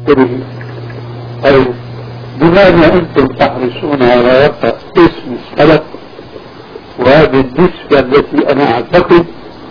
به. طيب بماذا أنتم تحرصون على وقع اسم السلف وهذه النسبة التي أنا أعتقد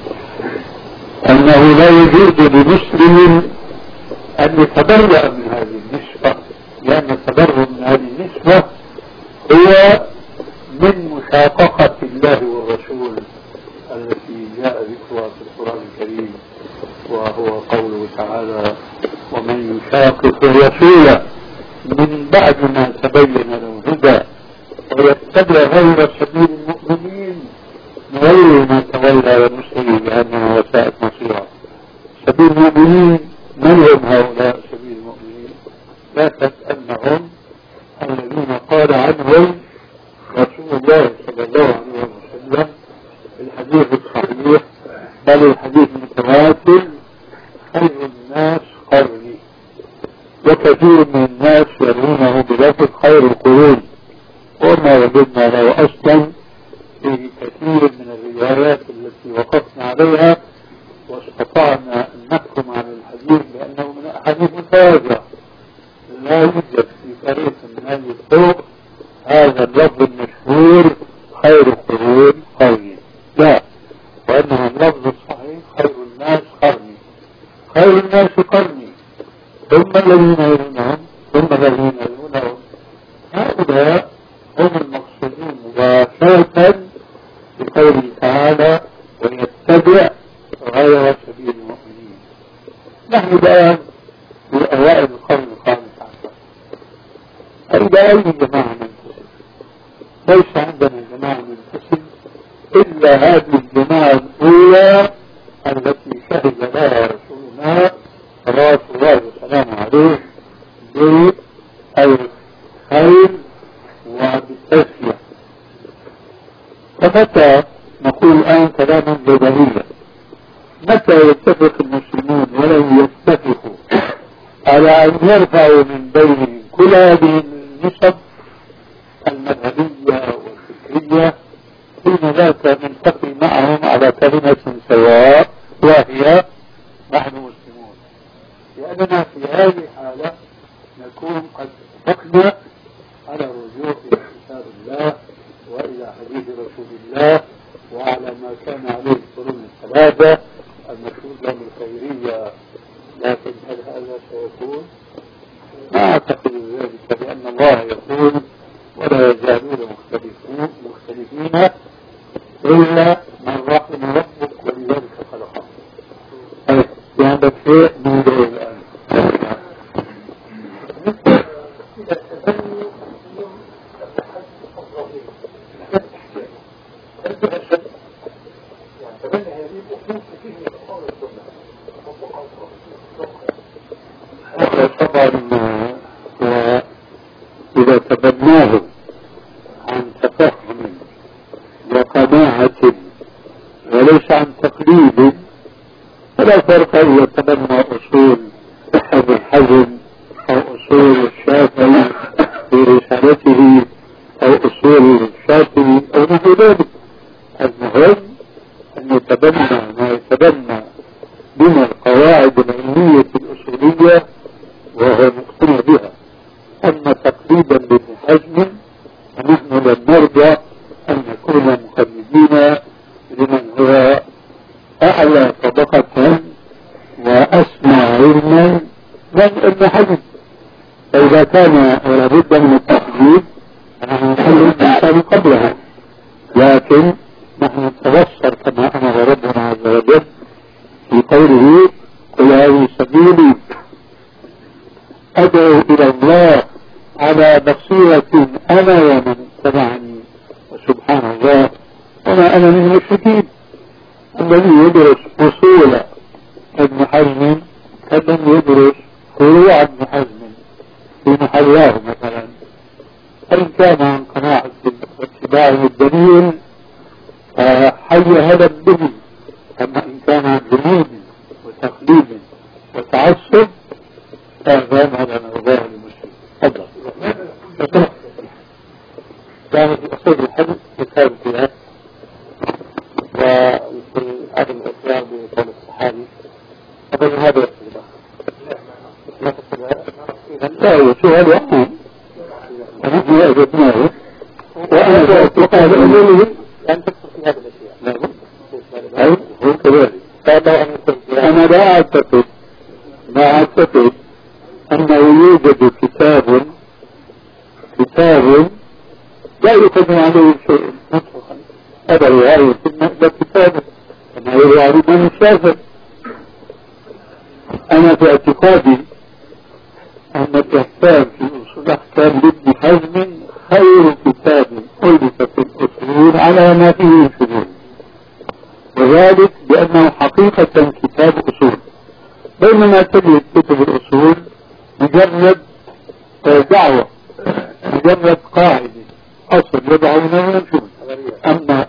أنه لا يجوز لمسلم أن يتبرأ من هذه النسبة، لأن التبرؤ من هذه النسبة هو من مشاققة الله والرسول التي جاء ذكرها في القرآن الكريم، وهو قوله تعالى: ومن يشاقق الرسول من بعد ما تبين له الهدى ويتبع غير سبيل المؤمنين نوله ما تولى ونصره جهنم وساءت مصيرا. سبيل المؤمنين من هم هؤلاء سبيل المؤمنين؟ لا شك أنهم الذين قال عنهم رسول الله صلى الله عليه وسلم في الحديث الصحيح بل الحديث المتواتر: خير الناس قرني. وكثير من الناس يرونه بلفظ خير القرون، وما وجدنا له أصلا في كثير من الروايات التي وقفنا عليها واستطعنا أن نحكم على الحديث بأنه من أحاديث متواترة. لا يوجد في طريق من هذه الطرق هذا اللفظ المشهور خير القرون قرني، لا، وأنه اللفظ الصحيح خير الناس قرني. خير الناس قرني ثم الذين يلونهم ثم الذين يلونهم. هؤلاء هم المقصودون مباشرة بقوله تعالى: ويتبع غير سبيل المؤمنين. نحن الآن في أوائل القرن الخامس عشر، إلى أي جماعة ننتسب؟ ليس عندنا جماعة ننتسب إلا هذه الجماعة الأولى التي شهد لها رسولنا صلوات الله وسلامه عليه بالخير وبالتزكية. فمتى نقول الآن كلاما جدليا، متى يتفق المسلمون ولو يتفقوا على أن يرفعوا من بينهم كل هذه النسب المذهبية والفكرية، حين ذاك نلتقي معهم على كلمة سواء وهي نحن مسلمون، لأننا في هذه الحالة نكون قد اتفقنا على الرجوع إلى كتاب الله وإلى حديث رسول الله وعلى ما كان عليه القرون الثلاثة المشهود لهم الخيرية. لكن هل هذا سيكون؟ ما أعتقد ذلك، لأن الله يقول: ولا يزالون مختلفين إلا من رحم ربك ولذلك خلقهم. هذا شيء موضوع الآن. طبعا وإذا تبناه عن تفهم وقناعة وليس عن تقليد فلا فرق إذا تبنى أصول ابن حزم أو أصول الشافعي في رسالته أو أصول الشافعي أو نحو ذلك. المهم أن يتبنى ما يتبنى من القواعد العلمية الأصولية وهو مقتنع بها. أما تقليدا لابن حزم فنحن لن نرجع أن نكون مقلدين لمن هو أعلى طبقة وأسمى علما من ابن حزم. فإذا كان لابد من التقليد فنحن نحل الإنسان قبلها، لكن نحن نتبصر كما أمر ربنا عز وجل في قوله: قل هذه سبيلي أدعو إلى الله على بصيرة أنا ومن اتبعني وسبحان الله وما أنا من المشركين. الذي يدرس أصول ابن حزم كمن يدرس فروع ابن حزم في محلاه مثلا، فإن كان عن قناعة واتباع الدليل حي هذا به، أما إن كان عن جنود وتقليد وتعصب فهذا هذا موضوع المسلم. تفضل. كان في أصول الحديث كتاب فيها وفي عدم الإقرار بقول الصحابي أظن هذا يقصد. لا تقصد لا وسؤال عام ونحن أجبناه وأنا أعتقد أنه أن تدخل في هذه الأشياء. أي هو كذلك. أنا لا أعتقد أنه يوجد كتاب لا يقدم عليه شيء مطلقا. هذا رواية لا كتاب أنه يروى من الشافعي. أنا في اعتقادي أن الإحكام في أصول الأحكام لابن حزم خير كتاب ألف في الأصول على ما فيه شذوذ، وذلك بأنه حقيقة كتاب أصول، بينما تجد كتب الأصول مجرد دعوة، مجرد قاعدة أصل يضعونه ويمشون. أما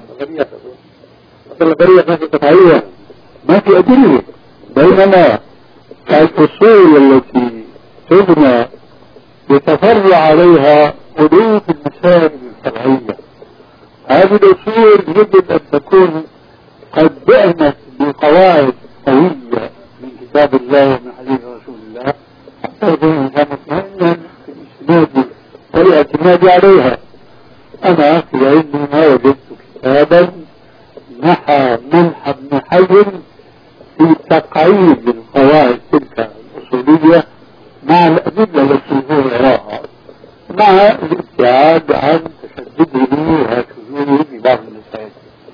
الغرية ما في أدلة، بينما الأصول التي تبنى يتفرع عليها حدود المسائل الفرعية، هذه الأصول يجب أن تكون قد بأنت بقواعد قوية من كتاب الله ومن حديث رسول الله حتى يكون الإنسان مطمئنا في الإسناد والاعتماد عليها. أنا في علمي ما وجدت كتابا نحى منح ابن حزم في تقعيد القواعد تلك الأصولية مع الأدلة التي هو يراها، مع الابتعاد عن تشدده وشذوذه في بعض المسائل.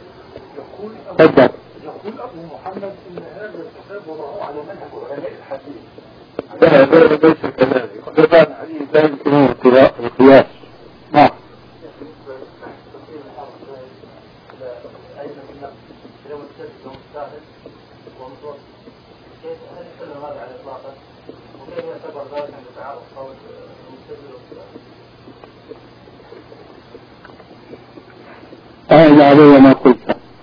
يقول أبو محمد إن هذا الكتاب وضعه على منهج علماء الحديث. لا ليس كذلك. طبعا لا يمكنه القياس. نعم. أعد علي ما قلت.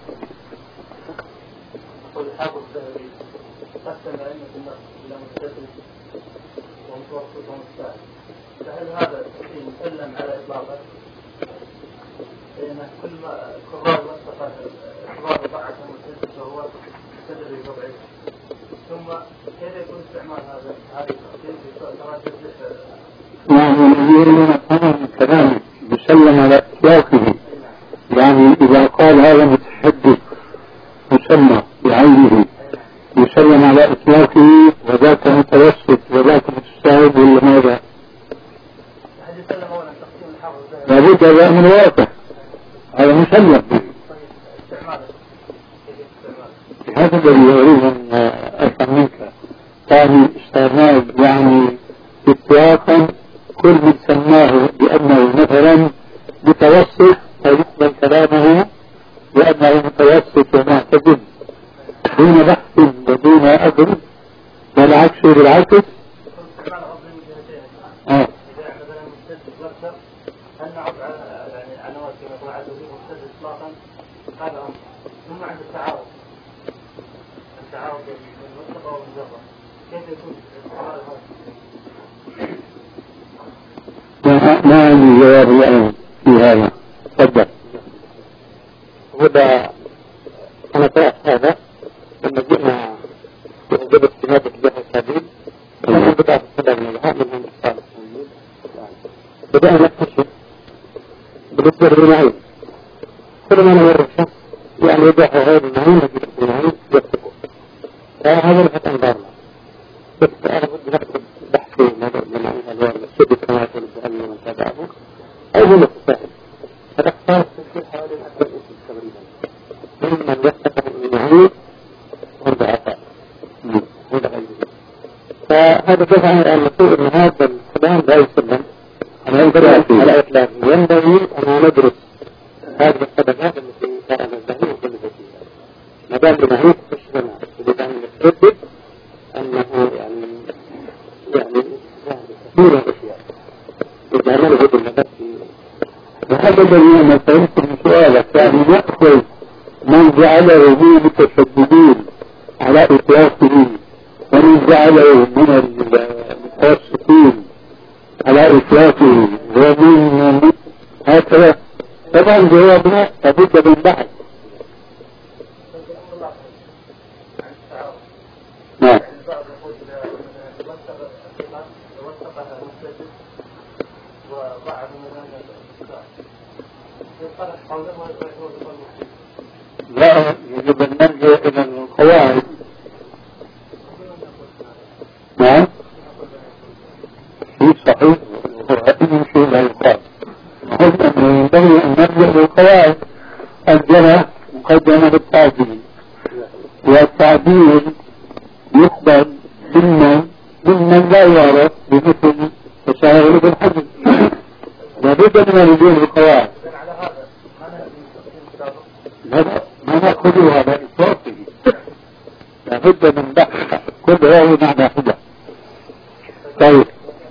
والحافظ الذهبي قسم أئمة النقد إلى مستدرك ومتوسط ومستعد، فهل هذا التقسيم مسلم على إطلاقه؟ لأن كل ما قرار مسبقا إقرار بعث مستدرك وهو مستدرك ضعيف، ثم كيف يكون استعمال هذا التقسيم في تراجع؟ يعني الذي نفهم من كلامه يسلم على إطلاقه، يعني إذا قال هذا متحدث مسمى بعينه يسلم على إطلاقه وذاك متوسط وذاك متساهل ولا ماذا؟ لابد هذا من واقع، هذا مسلم به. هذا الذي أريد أن أفهم منك، ثاني استعمال يعني إطلاقا كل من سماه بأنه مثلا متوسط فيقبل كلامه لأنه متوسط ومعتدل دون بحث ودون أجر، والعكس بالعكس. ثم عند التعارض بين المطلق والمجرد كيف يكون ما عندي جواب الآن في هذا. تفضل. هذا أنا قرأت هذا لما جئنا في أجابة استنادة الجهة السابق لما بدأ الصدى من الهاء من عند الصالح بدأنا نكتشف بالنسبة للمعين كل ما نمر الشخص يعني يدعو هذا المعين نجد المعين يكتبه، فهذا نفت أنظارنا. بس أنا بدي نكتب بحثي المعين الوان السد كما يقول بأن من تابعه أو هو متساهل، فاختار في حوالي 10 اسم تقريبا ممن يفتح المعين والضعفاء هذا غيره. فهذا دفع أن نقول أن هذا الكلام لا يسلم على إطلاقه. ينبغي أن ندرس هذه الصدقات التي كان الذهن وكل فيها ما دام بنهيك تشرنا إذا أن نتردد أنه يعني كثير الأشياء إذا نلغد النبات. وهذا الذي أنا فهمت من سؤالك، يعني نأخذ من جعله من المتشددين على إطلاقه ومن جعله من المتوسطين على إطلاقه ومن هكذا. طبعا جوابنا لابد من بحث. نعم. نقل المسجد وبعد من ينطلق حوله ويقول لا، يجب أن نرجع إلى القواعد. نعم، في صحيح وإن شيء لا يقال. نقول أنه ينبغي أن نرجع للقواعد. الجنة مقدمة بالتعديل، والتعديل يقبل ممن لا يعرف بمثل تساهل بالحدث. لابد من الرجوع للقواعد. ما نأخذ على إطلاقه، لابد من بحث كل راوي معنى حدة. طيب،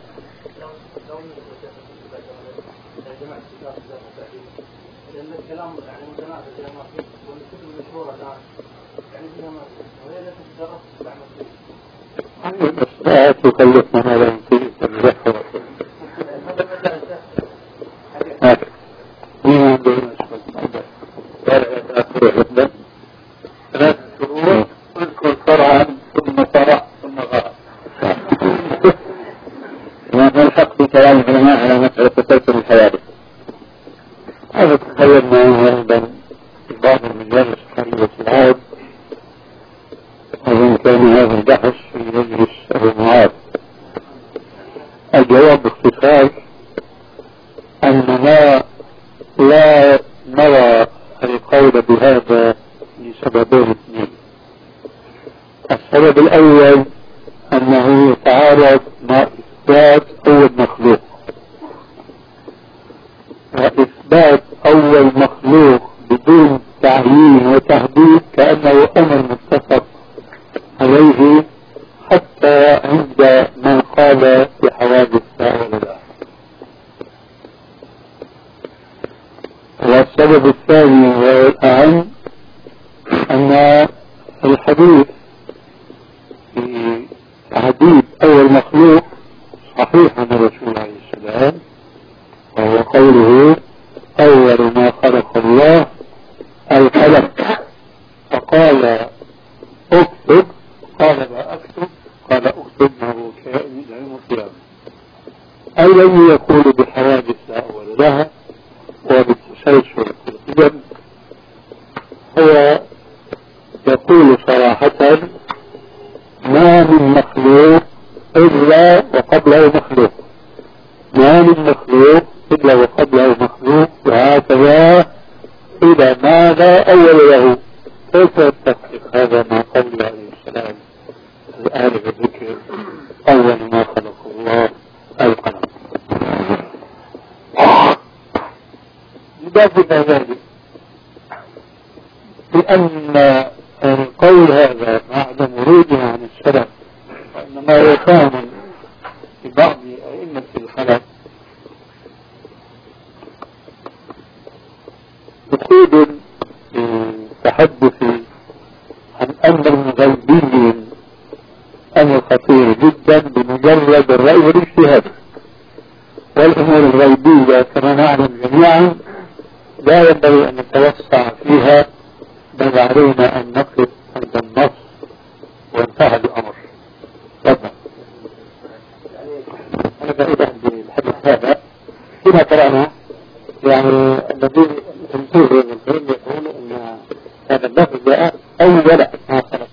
بس لا تكلفنا هذا في الرحلة. ثلاث شهور اذكر فرعا ثم فرع ثم غرق. وما الحق بكلام العلماء على مسألة تسلسل الحوادث؟ هذا تخيلنا أيضا في بعض المجالس حرية العود، وإن كان هذا البحث في مجلس أبو معاذ. الجواب باختصار أننا لا نرى القول بهذا لسببين اثنين. السبب الأول أنه يتعارض مع إثبات أول مخلوق، وإثبات أول مخلوق بدون تعيين وتحديد كأنه أمر متفق عليه حتى عند من قال بحوادث هؤلاء. والسبب الثاني والأهم أن الحديث في تعديد أول مخلوق صحيح عن الرسول عليه السلام، وهو قوله أول ما خلق الله القلم، فقال اكتب، قال لا أكتب، قال اكتب ما هو كائن يوم القيامة. أي لم يقول بحوادث لا أول لها وبالتسلسل في القدم، هو يقول صراحة ما من مخلوق إلا وقبله مخلوق، ما من مخلوق إلا وقبله مخلوق، وهكذا إلى ما لا أول له. كيف يتفق هذا مع قوله عليه السلام الآن بالذكر أول ما خلق الله القلم؟ لذلك ذلك لأن القول هذا بعد مرودنا عن السلف، وإنما هو كان في بعض أئمة الخلف مفيد التحدث عن أمر غيبي أمر خطير جدا بمجرد الرأي والاجتهاد. والأمور الغيبية كما نعلم جميعا لا ينبغي أن نتوسع فيها، بل علينا أن نقف عند النص وانتهى الأمر. طبعا أنا بعيد عن الحديث هذا فيما قرأنا، يعني الذي تنتهي من العلم يقول أن هذا اللفظ جاء أول ما خلق.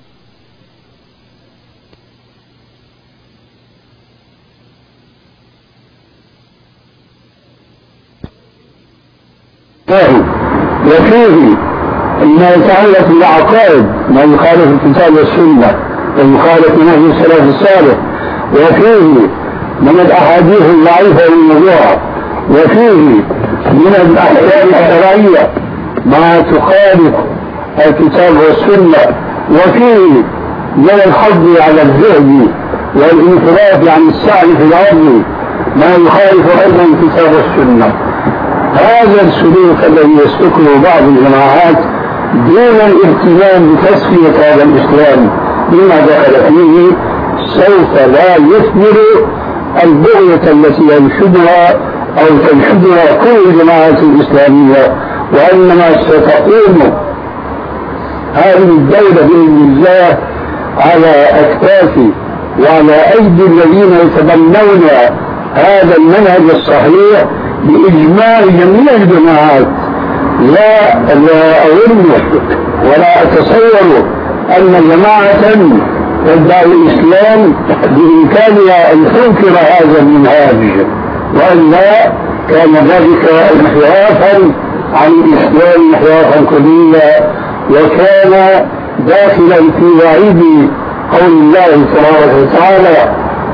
وفيه ما يتعلق بالعقائد ما يخالف الكتاب والسنة ويخالف منهج السلف الصالح، وفيه من الأحاديث الضعيفة والموضوعة، وفيه من الأحكام الشرعية ما تخالف الكتاب والسنة، وفيه من الحض على الزهد والانفراد عن السعي في الأرض ما يخالف أيضا الكتاب والسنة. هذا السلوك الذي يسلكه بعض الجماعات دون الاهتمام بتسوية هذا الإسلام بما دخل فيه سوف لا يثمر البغية التي ينشدها أو تنشدها كل الجماعات الإسلامية، وإنما ستقوم هذه الدولة بإذن الله على أكتاف وعلى أيدي الذين يتبنون هذا المنهج الصحيح بإجماع جميع الجماعات. لا أظن ولا أتصور أن جماعة تدعي الإسلام بإمكانها أن تنكر هذا المنهج، وإلا كان ذلك انحرافا عن الإسلام انحرافا كليا، وكان داخلا في وعيد قول الله تبارك وتعالى: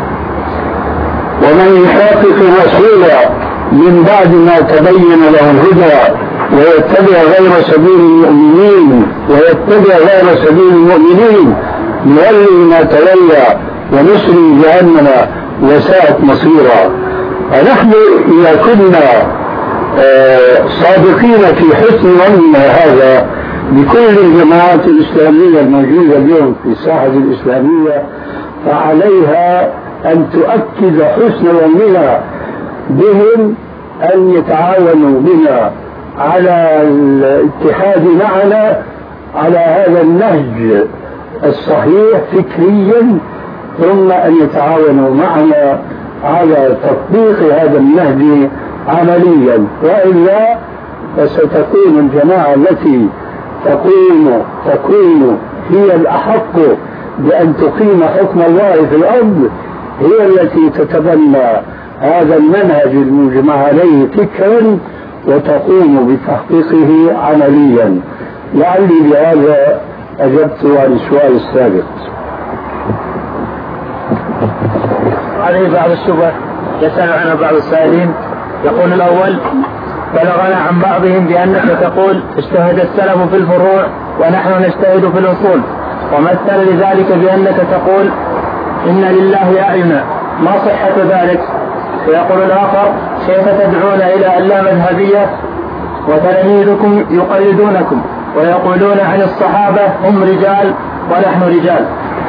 ومن يشاقق الرسول من بعد ما تبين له الهدى ويتبع غير سبيل المؤمنين نولي ما تولى ونصلي جهنم وساءت مصيرا. فنحن إذا كنا صادقين في حسن ظننا هذا بكل الجماعات الإسلامية الموجودة اليوم في الساحة الإسلامية، فعليها أن تؤكد حسن ظننا بهم أن يتعاونوا بنا على الاتحاد معنا على هذا النهج الصحيح فكريا، ثم أن يتعاونوا معنا على تطبيق هذا النهج عمليا، وإلا فستكون الجماعة التي تكون هي الأحق بأن تقيم حكم الله في الأرض هي التي تتبنى هذا المنهج المجمع عليه فكرا وتقوم بتحقيقه عمليا. لعلي بهذا أجبت عن السؤال السابق. عليه بعض الشبه يسأل عنها بعض السائلين. يقول الأول: بلغنا عن بعضهم بأنك تقول اجتهد السلف في الفروع ونحن نجتهد في الأصول، ومثل لذلك بأنك تقول إن لله أعينا، ما صحة ذلك؟ ويقول الآخر: كيف تدعون إلى اللامذهبية وتلاميذكم يقلدونكم ويقولون عن الصحابة هم رجال ونحن رجال؟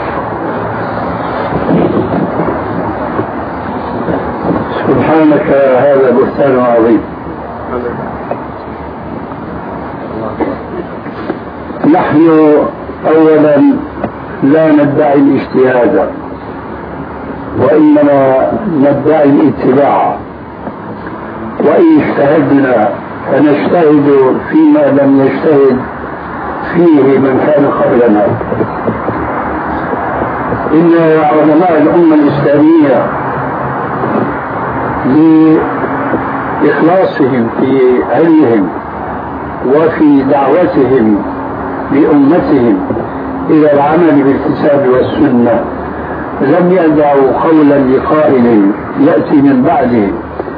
سبحانك، هذا بهتان عظيم. نحن أولا لا ندعي الاجتهاد، وإنما ندعي الاتباع، وإن اجتهدنا فنجتهد فيما لم يجتهد فيه من كان قبلنا. إن علماء الأمة الإسلامية لإخلاصهم في علمهم وفي دعوتهم لأمتهم إلى العمل بالكتاب والسنة لم يدعوا قولا لقائل يأتي من بعده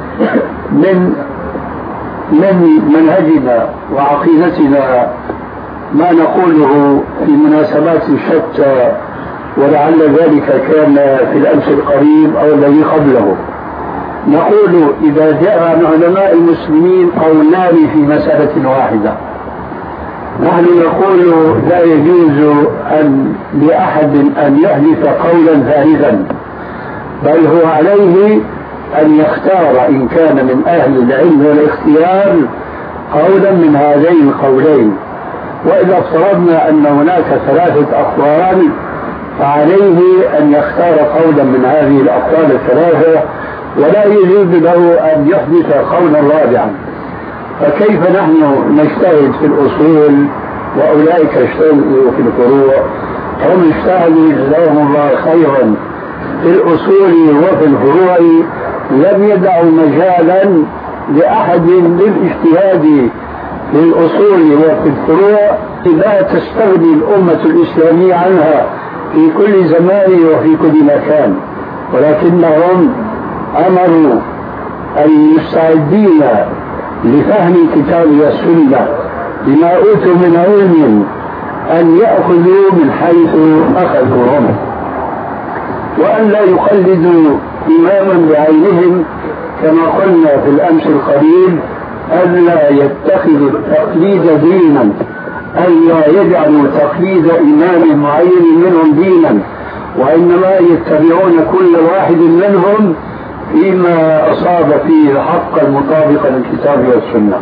من منهجنا وعقيدتنا ما نقوله في مناسبات شتى، ولعل ذلك كان في الأمس القريب أو الذي قبله. نقول إذا جاء عن علماء المسلمين قولان في مسألة واحدة، نحن نقول لا يجوز لأحد أن يحدث قولا ثالثا، بل هو عليه أن يختار إن كان من أهل العلم والاختيار قولا من هذين القولين. وإذا افترضنا أن هناك ثلاثة أقوال فعليه أن يختار قولا من هذه الأقوال الثلاثة، ولا يجوز له أن يحدث قولا رابعا. فكيف نحن نجتهد في الأصول وأولئك اجتهدوا في الفروع؟ هم اجتهدوا جزاهم الله خيرا في الأصول وفي الفروع، لم يدعوا مجالا لأحد للاجتهاد في الأصول وفي الفروع لا تستغني الأمة الإسلامية عنها في كل زمان وفي كل مكان، ولكنهم أمروا المستعدين لفهم الكتاب والسنة بما أوتوا من علم أن يأخذوا من حيث أخذوا هم، وأن لا يقلدوا إماما بعينهم كما قلنا في الأمس القريب، أن لا يتخذوا التقليد دينا، أن لا يجعلوا تقليد إمام معين منهم دينا، وإنما يتبعون كل واحد منهم فيما أصاب فيه حقا مطابقا للكتاب والسنة.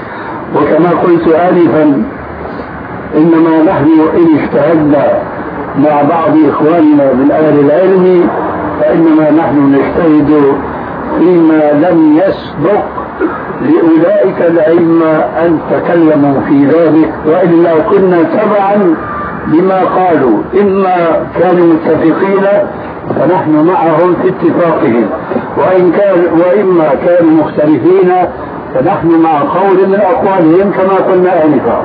وكما قلت آنفا، إنما نحن إن اجتهدنا مع بعض إخواننا من أهل العلم، فإنما نحن نجتهد فيما لم يسبق لأولئك الأئمة أن تكلموا في ذلك، وإلا كنا تبعا لما قالوا، إما كانوا متفقين فنحن معهم في اتفاقهم، وإما كانوا مختلفين فنحن مع قول من أقوالهم كما قلنا آنفا.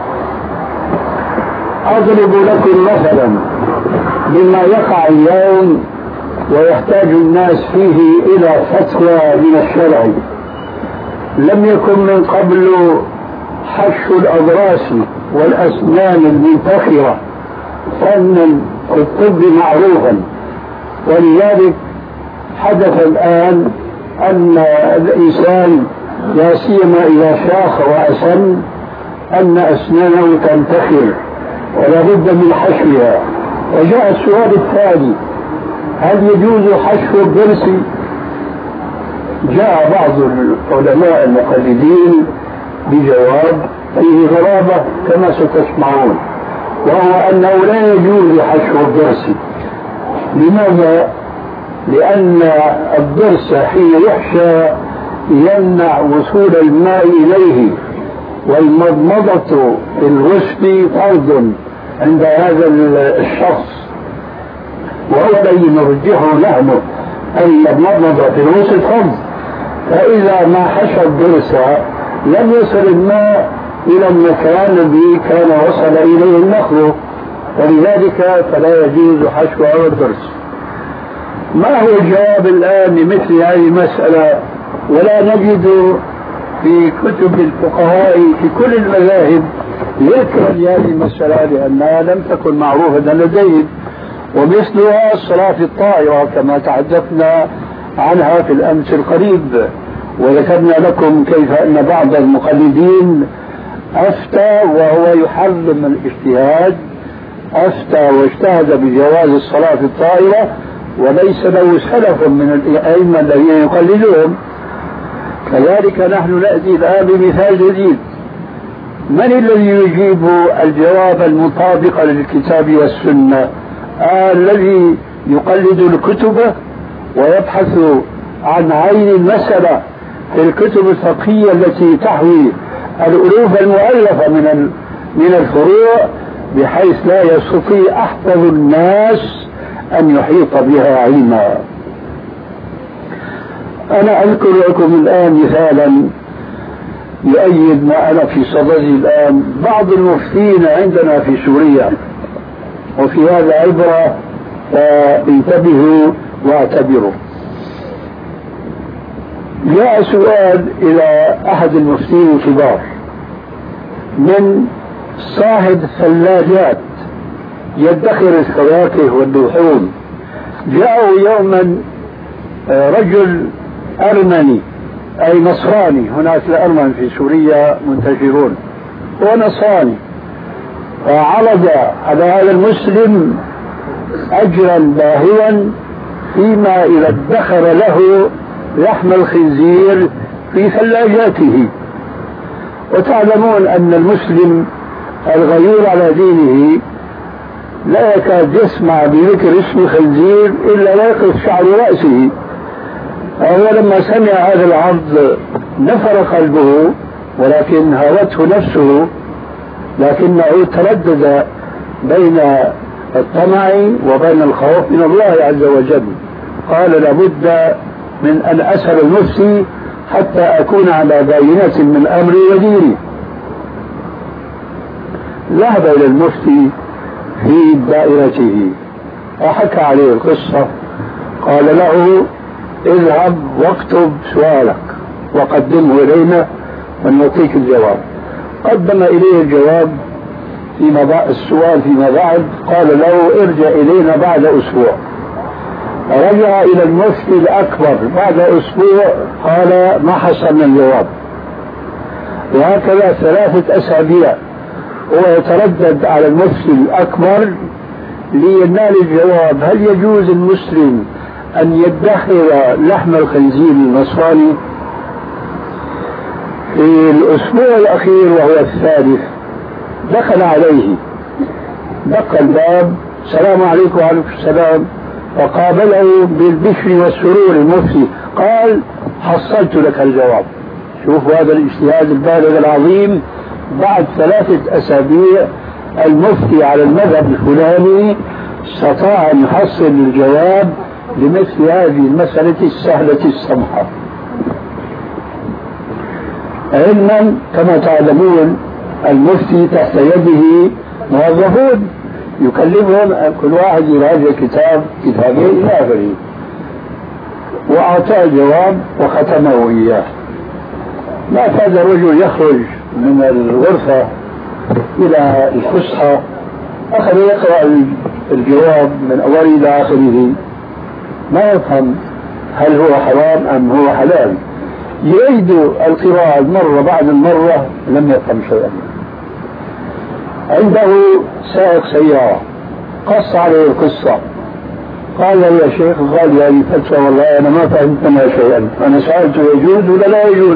أضرب لكم مثلا مما يقع اليوم ويحتاج الناس فيه إلى فتوى من الشرع. لم يكن من قبل حش الأضراس والأسنان المنتخرة فنا في الطب معروفا، ولذلك حدث الآن أن الإنسان لا سيما إذا شاخ وأسن أن أسنانه تنتخر ولا بد من حشوها. وجاء السؤال الثاني: هل يجوز حشو الضرس؟ جاء بعض العلماء المقلدين بجواب فيه غرابة كما ستسمعون، وهو أنه لا يجوز حشو الضرس. لماذا؟ لأن الضرس حين يحشى يمنع وصول الماء إليه، والمضمضة في الغسل فرض عند هذا الشخص، وهو الذي نرجحه نحن أن المضمضة في الغسل فرض. فإذا ما حشى الضرس لم يصل الماء إلى المكان الذي كان وصل إليه المخلوق، ولذلك فلا يجوز حشو هذا الضرس. ما هو الجواب الآن لمثل هذه المسألة؟ ولا نجد في كتب الفقهاء في كل المذاهب ذكر لهذه المسألة لأنها لم تكن معروفة لديهم، ومثلها الصلاة الطائرة كما تحدثنا عنها في الأمس القريب، وذكرنا لكم كيف أن بعض المقلدين أفتى وهو يحرم الاجتهاد، أفتى واجتهد بجواز الصلاة الطائرة وليس له سلف من الأئمة الذين يقلدون. كذلك نحن نأتي الآن بمثال جديد: من الذي يجيب الجواب المطابق للكتاب والسنة؟ الذي يقلد الكتب ويبحث عن عين المسألة في الكتب الفقهية التي تحوي الألوف المؤلفة من الفروع، بحيث لا يستطيع أحفظ الناس أن يحيط بها علما. أنا أذكر لكم الآن مثالا يؤيد ما أنا في صدده الآن. بعض المفتين عندنا في سوريا، وفي هذا عبرة فانتبهوا واعتبروا. جاء سؤال إلى أحد المفتين الكبار من صاحب ثلاجات يدخر الفواكه واللحوم. جاءوا يوما رجل أرمني أي نصراني، هناك الأرمن في سوريا منتشرون، هو نصراني، فعرض على هذا المسلم أجرا باهوا فيما إذا ادخر له لحم الخنزير في ثلاجاته. وتعلمون أن المسلم الغيور على دينه لا يكاد يسمع بذكر اسم الخنزير إلا لا يقف شعر رأسه. هو لما سمع هذا العرض نفر قلبه، ولكن هوته نفسه، لكنه تردد بين الطمع وبين الخوف من الله عز وجل. قال: لابد من أن أسأل المفتي حتى أكون على بينة من أمري وديني. ذهب إلى المفتي في دائرته وحكى عليه القصة. قال له: اذهب واكتب سؤالك وقدمه إلينا ونعطيك الجواب. قدم إليه الجواب السؤال فيما بعد. قال له: ارجع إلينا بعد أسبوع. رجع إلى المفتي الأكبر بعد أسبوع، قال: ما حصلنا الجواب. وهكذا 3 أسابيع هو يتردد على المفتي الأكبر لينال الجواب: هل يجوز المسلم أن يدخر لحم الخنزير النصراني؟ في الأسبوع الأخير وهو الثالث دخل عليه، دق الباب السلام عليكم وعليكم السلام، فقابله بالبشر والسرور المفتي قال حصلت لك الجواب. شوفوا هذا الاجتهاد البالغ العظيم، بعد 3 أسابيع المفتي على المذهب الفلاني استطاع أن يحصل الجواب لمثل هذه المسألة السهلة السمحة. علما كما تعلمون المفتي تحت يده موظفون يكلمهم، كل واحد يراجع كتابين إلى آخره، وأعطاه الجواب وختمه إياه. ما كاد الرجل يخرج من الغرفة إلى الفسحة أخذ يقرأ الجواب من أوله إلى آخره، ما يفهم هل هو حرام أم هو حلال، يعيد القراءة المرة بعد المرة لم يفهم شيئا. عنده سائق سيارة قص عليه القصة، قال يا شيخ قال لي هذه فتوى والله أنا ما فهمت منها شيئا، أنا سألته يجوز ولا لا يجوز؟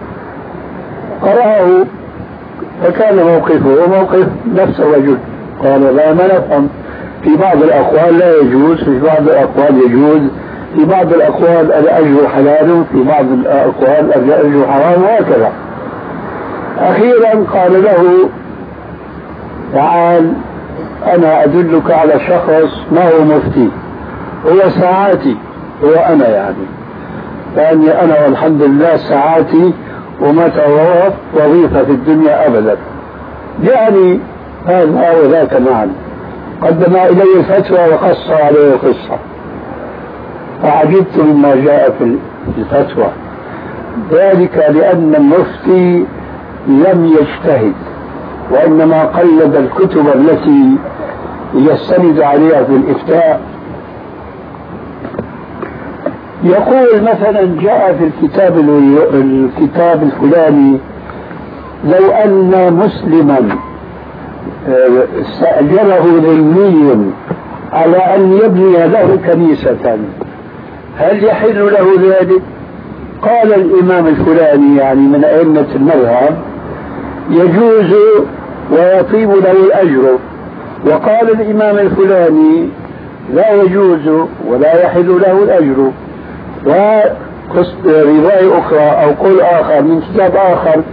قرأه فكان موقفه موقف نفس الرجل، قال لا ما نفهم، في بعض الأقوال لا يجوز، في بعض الأقوال يجوز، في بعض الأقوال الأجر حلال، في بعض الأقوال الأجر حرام، وهكذا. أخيرا قال له تعال أنا أدلك على شخص ما هو مفتي، هو ساعاتي، هو أنا يعني، لأني أنا والحمد لله ساعاتي وما توقف وظيفة في الدنيا أبدا، يعني هذا وذاك معا. قدم إلي الفتوى وقص عليه القصة، فعجبت مما جاء في الفتوى، ذلك لأن المفتي لم يجتهد وإنما قلد الكتب التي يستند عليها في الإفتاء. يقول مثلا جاء في الكتاب الفلاني لو أن مسلما استأجره ذمي على أن يبني له كنيسة هل يحل له ذلك؟ قال الإمام الفلاني يعني من أئمة المذهب يجوز ويطيب له الأجر، وقال الإمام الفلاني لا يجوز ولا يحل له الأجر. ورواية أخرى أو قول آخر من كتاب آخر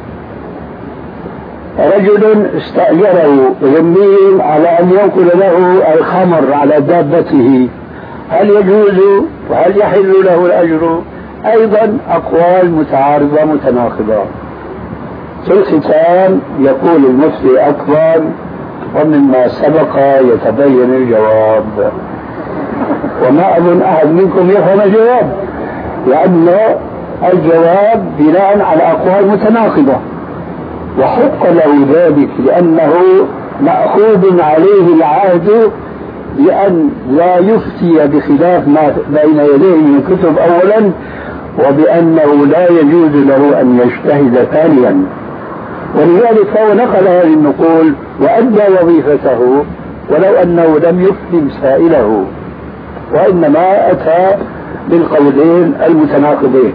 رجل استأجره ذمي على أن ينقل له الخمر على دابته هل يجوز وهل يحل له الأجر؟ أيضا أقوال متعارضة متناقضة. في الختام يقول المفتي أكبر ومما سبق يتبين الجواب، وما أظن أحد منكم يفهم الجواب، لأن الجواب بناء على أقوال متناقضة، وحق له ذلك لأنه مأخوذ عليه العهد بأن لا يفتي بخلاف ما بين يديه من الكتب أولا، وبأنه لا يجوز له أن يجتهد ثانيا. ولذلك هو نقل هذه النقول وأدى وظيفته ولو أنه لم يفهم سائله، وإنما أتى بالقولين المتناقضين.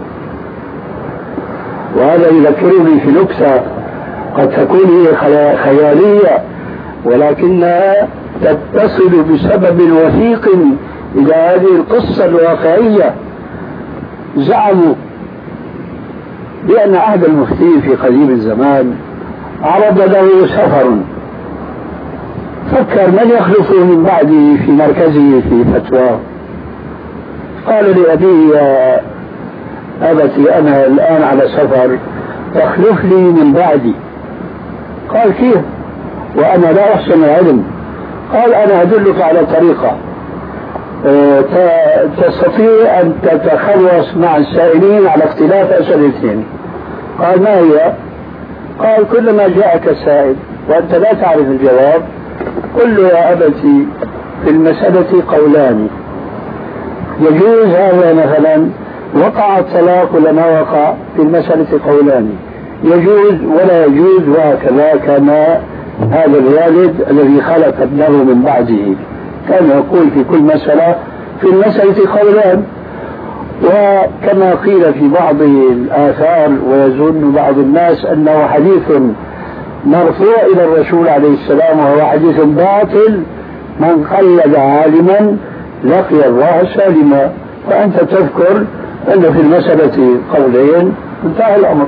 وهذا يذكرني في نكتة قد تكون هي خيالية ولكنها تتصل بسبب وثيق إلى هذه القصة الواقعية. زعموا بأن عهد المفتي في قديم الزمان عرض له سفر، فكر من يخلفه من بعده في مركزه في فتوى، قال لأبيه يا أبتي أنا الآن على سفر فاخلف لي من بعدي. قال كيف وأنا لا أحسن العلم؟ قال أنا أدلك على طريقة تستطيع أن تتخلص مع السائلين على اختلاف أسئلتهم. قال ما هي؟ قال كلما جاءك سائل وأنت لا تعرف الجواب قل له يا أبتي في المسألة قولان، يجوز هذا مثلا وقع الطلاق ولا ما وقع، في المسألة قولان يجوز ولا يجوز، وهكذا كما هذا الوالد الذي خلق ابنه من بعده كان يقول في كل مسألة في المسألة قولان. وكما قيل في بعض الآثار ويظن بعض الناس أنه حديث مرفوع إلى الرسول عليه السلام وهو حديث باطل، من قلد عالما لقي الله سالما. فأنت تذكر أن في المسألة قولين انتهى الأمر.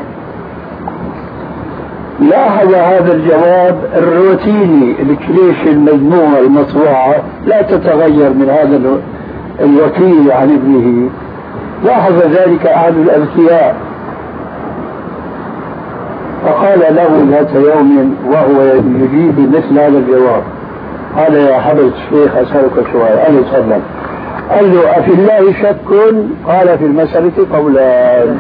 لاحظ هذا الجواب الروتيني الكليشي المجموعة المطبوعة لا تتغير من هذا الوكيل عن ابنه. لاحظ ذلك أحد الأذكياء فقال له ذات يوم وهو يجيب مثل هذا الجواب، قال يا حضرة الشيخ أسألك سؤال. قال تفضل. قال له أفي الله شك؟ قال في المسألة قولان.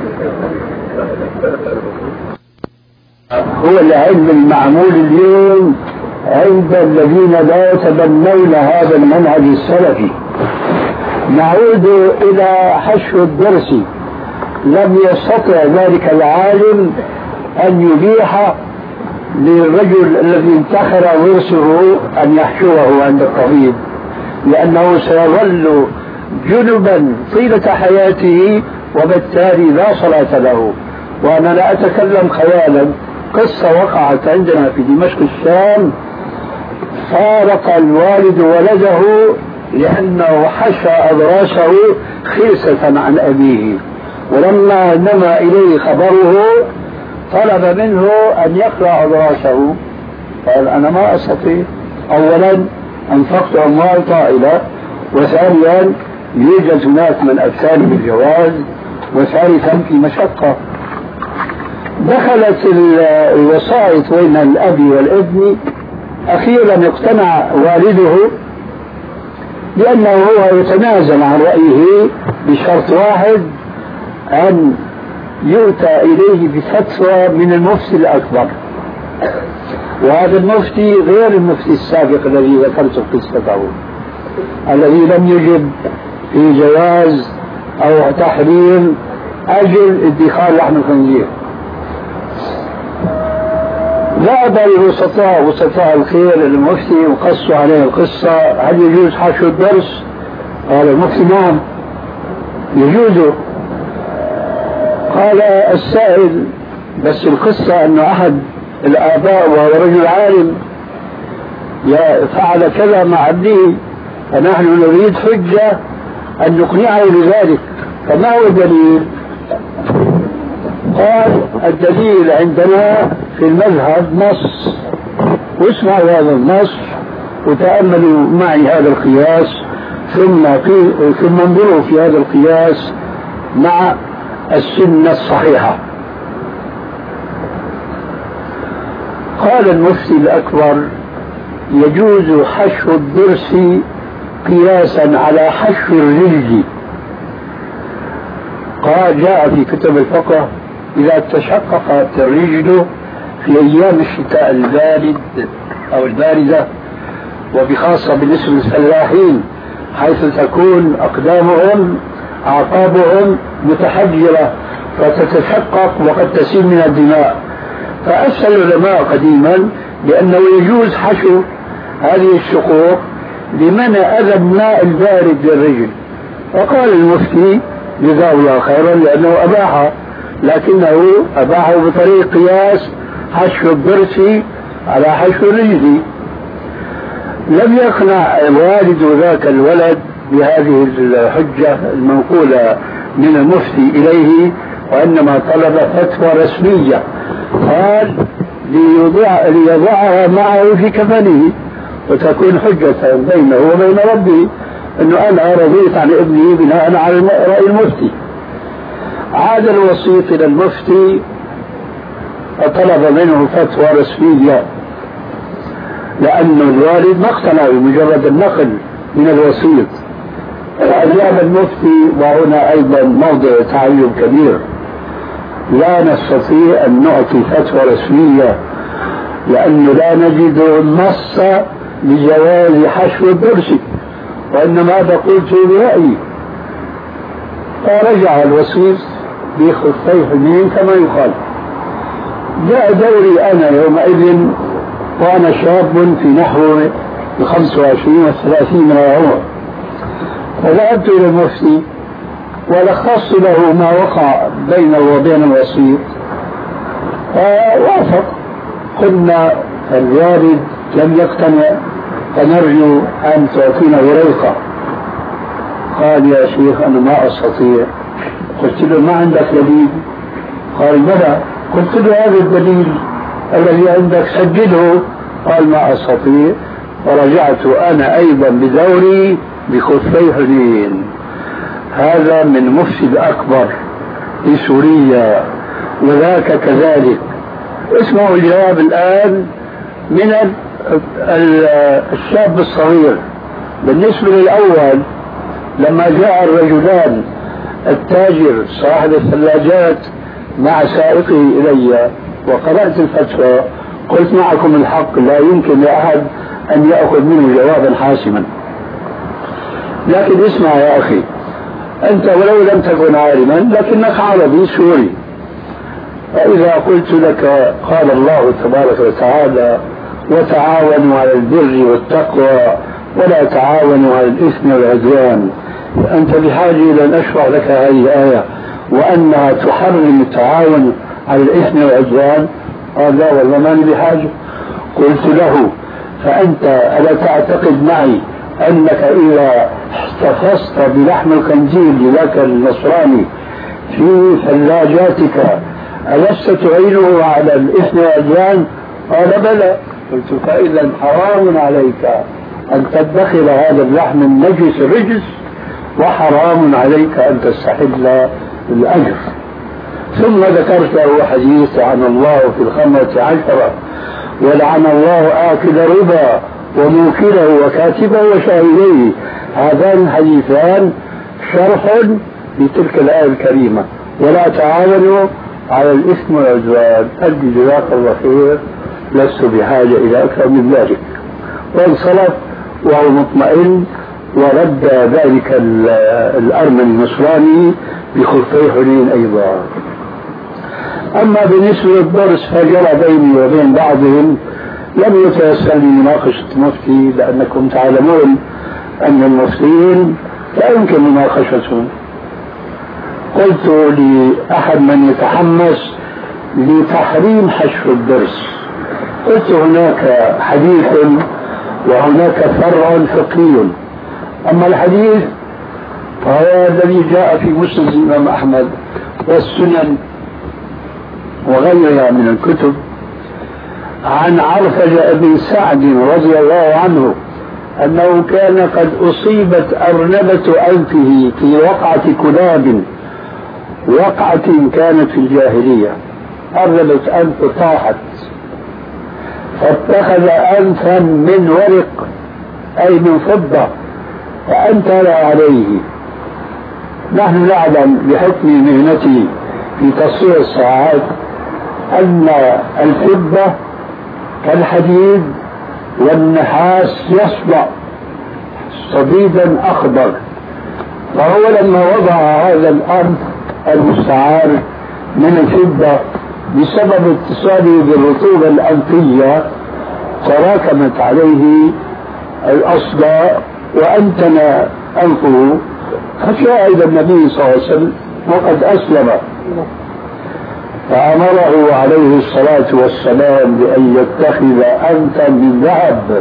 هو العلم المعمول اليوم عند الذين لا يتبنون هذا المنهج السلفي. نعود إلى حشو الدرس. لم يستطع ذلك العالم أن يبيح للرجل الذي انتخر ورثه أن يحشوه عند الطبيب، لأنه سيظل جنبا طيلة حياته وبالتالي لا صلاة له. وأنا لا أتكلم خيالا، قصة وقعت عندنا في دمشق الشام، فارق الوالد ولده لأنه حشى أضراسه خيسة عن أبيه، ولما نما إليه خبره طلب منه أن يقرأ أضراسه. قال أنا ما أستطيع، أولا أنفقت أموال طائلة، وثانيا يوجد هناك من أفتاني بالجواز، وثالثا في مشقة. دخلت الوسائط بين الأب والابن. أخيرا اقتنع والده لأنه هو يتنازل عن رأيه بشرط واحد، أن يؤتى إليه بفتوى من المفتي الأكبر. وهذا المفتي غير المفتي السابق الذي ذكرت قصته، الذي لم يجب في جواز أو تحريم أجل ادخار لحم الخنزير. ذهب وسطاء الخير المفتي وقصوا عليه القصة، هل يجوز حشو الدرس؟ قال المفتي نعم يجوز. قال السائل بس القصة أنه أحد الآباء وهو رجل عالم فعل كذا مع ابنه، فنحن نريد حجة أن نقنعه بذلك، فما هو الدليل؟ قال الدليل عندنا في المذهب نص، واسمعوا هذا النص وتأملوا معي هذا القياس، ثم انظروا في هذا القياس مع السنة الصحيحة. قال المفتي الأكبر يجوز حشو الضرس قياسا على حشو الرجل. قال جاء في كتب الفقه إذا تشققت الرجل في أيام الشتاء البارد أو الباردة، وبخاصة بالنسبة للفلاحين حيث تكون أقدامهم أعصابهم متحجرة فتتشقق وقد تسيل من الدماء، فأفتى العلماء قديما بأنه يجوز حشو هذه الشقوق لمنع أذى الماء البارد للرجل. وقال المفتي جزاه الله خيرا لأنه أباحه، لكنه أباحه بطريق قياس حشو الضرس على حشو الرجل. لم يقنع والد ذاك الولد بهذه الحجة المنقولة من المفتي إليه، وإنما طلب فتوى رسمية، قال ليضعها معه في كفنه وتكون حجة بينه وبين ربه أنه أنا رضيت عن ابني بناء على رأي المفتي. عاد الوسيط إلى المفتي فطلب منه فتوى رسمية، لأن الوالد ما اقتنع بمجرد النقل من الوسيط. فأجاب المفتي، وهنا أيضا موضع تعلم كبير، لا نستطيع أن نعطي فتوى رسمية لأنه لا نجد النص لجواز حشو الضرس، وإنما هذا قلت برأيي. فرجع الوسيط بخفيه حنين كما يقال. جاء دوري أنا يومئذ وأنا شاب في نحو 25 و30 من العمر، فذهبت إلى المفتي ولخصت له ما وقع بينه وبين الوسيط فوافق. قلنا الوالد لم يقتنع فنرجو أن تعطينا ورقة. قال يا شيخ أنا ما أستطيع. قلت له ما عندك دليل؟ قال بلى. قلت له هذا الدليل الذي عندك سجله. قال ما أستطيع. ورجعت أنا أيضا بدوري بخفي حنين. هذا من مفسد أكبر في سوريا وذاك كذلك. اسمعوا الجواب الآن من الشاب الصغير. بالنسبة للأول لما جاء الرجلان التاجر صاحب الثلاجات مع سائقه إلي وقرأت الفتوى قلت معكم الحق لا يمكن لأحد أن يأخذ منه جوابا حاسما. لكن اسمع يا أخي أنت ولو لم تكن عالما لكنك عربي سوري. فإذا قلت لك قال الله تبارك وتعالى وتعاونوا على البر والتقوى ولا تعاونوا على الإثم والعدوان، أنت بحاجة إلى أن أشرح لك هذه الآية وأنها تحرم التعاون على الإثم والعدوان؟ قال لا والله ماني بحاجة. قلت له فأنت ألا تعتقد معي أنك إذا احتفظت بلحم الخنزير لذاك النصراني في ثلاجاتك ألست تعينه على الإثم والعدوان؟ قال بلى. قلت فإذا حرام عليك أن تدخل هذا اللحم النجس الرجس وحرام عليك أن تستحل الأجر. ثم ذكرت له حديث لعن الله في الخمرة 10 ولعن الله آكل ربا وموكله وكاتبه وشاهديه. هذان الحديثان شرح لتلك الآية الكريمة ولا تعاونوا على الإثم والعدوان. أدي جزاك الله خير لست بحاجة إلى أكثر من ذلك. وانصرف وهو مطمئن ورد ذلك الأرمن النصراني بخفي حنين أيضا. أما بالنسبة للدرس فجرى بيني وبين بعضهم لم يتيسر لي مناقشة مفتي لأنكم تعلمون أن المفتين لا يمكن مناقشتهم. قلت لأحد من يتحمس لتحريم حشو الدرس قلت هناك حديث وهناك فرع فقهي. أما الحديث فهو الذي جاء في مسند الإمام أحمد والسنن وغيرها من الكتب عن عرفجة بن سعد رضي الله عنه أنه كان قد أصيبت أرنبة أنفه في وقعة كلاب، وقعة كانت في الجاهلية. أرنبة أنف طاحت فاتخذ أنفا من ورق أي من فضة فأنتر عليه. نحن نعلم بحكم مهنتي في تصوير الساعات أن الفضة كالحديد والنحاس يصبع صديدا أخضر. فهو لما وضع هذا الأنف المستعار من الفضة بسبب اتصاله بالرطوبة الأنفية تراكمت عليه الأصداء وأنتن أنفه فجاء إلى النبي صلى الله عليه وسلم وقد أسلم فأمره عليه الصلاة والسلام بأن يتخذ أنفا من ذهب.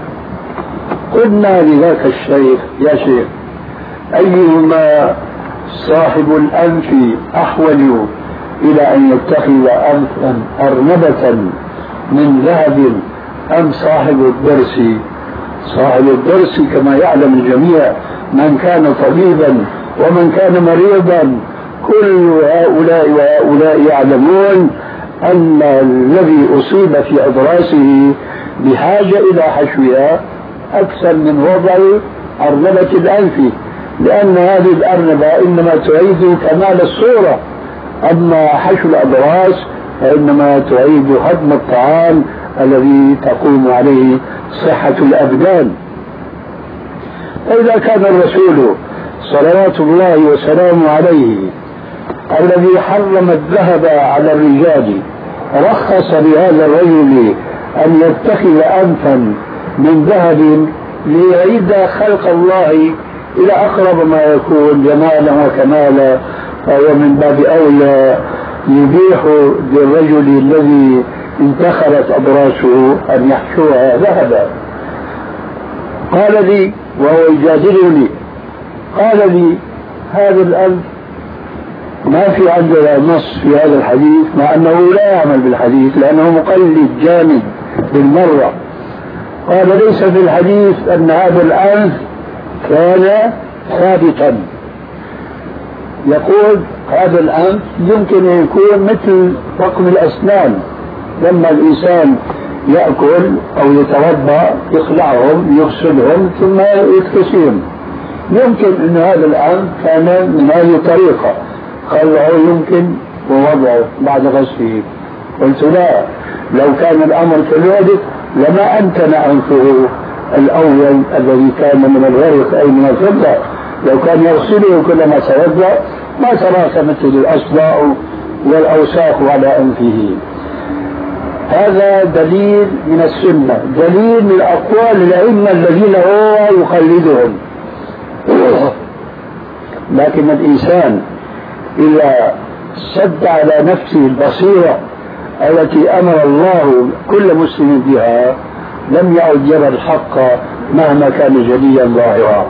قلنا لذاك الشيخ يا شيخ أيهما صاحب الأنف أحول إلى أن يتخذ أنفا أرنبة من ذهب أم صاحب الدرس؟ صاحب الدرس كما يعلم الجميع من كان طبيبا ومن كان مريضا كل هؤلاء وهؤلاء يعلمون أن الذي أصيب في أضراسه بحاجة إلى حشوها أكثر من وضع أرنبة الأنف، لأن هذه الأرنبة إنما تعيد كمال الصورة، أما حشو الأضراس فإنما تعيد هضم الطعام الذي تقوم عليه صحة الأبدان. فإذا كان الرسول صلوات الله وسلامه عليه الذي حرم الذهب على الرجال رخص لهذا الرجل أن يتخذ أنفا من ذهب ليعيد خلق الله إلى أقرب ما يكون جمالا وكمالا، فهو من باب أولى يبيح للرجل الذي انتخرت أضراسه أن يحشوها ذهبا. قال لي وهو يجادلني، قال لي هذا الألف ما في عندنا نص في هذا الحديث، مع أنه لا يعمل بالحديث لأنه مقلد جامد بالمرة. قال ليس في الحديث أن هذا الألف كان ثابتا. يقول هذا الأنف يمكن أن يكون مثل رقم الأسنان، لما الإنسان يأكل أو يتوضأ يخلعهم يغسلهم ثم يكتسيهم، يمكن أن هذا الأنف كان من هذه الطريقة، خلعه يمكن ووضعه بعد غسله. قلت لا، لو كان الأمر كذلك لما أنتن أنفه الأول الذي كان من الغرق أي من الفضة، لو كان يغسله كلما توضأ ما تراكمت الأصداء والأوساخ على أنفه. هذا دليل من السنة، دليل من أقوال الأئمة الذين هو يخلدهم. لكن الإنسان إذا سد على نفسه البصيرة التي أمر الله كل مسلم بها لم يعد يرى الحق مهما كان جليا ظاهرا.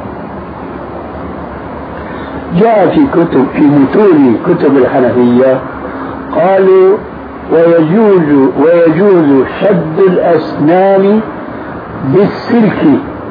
جاء في متون كتب الحنفية قالوا ويجوز شد الأسنان بالسلك،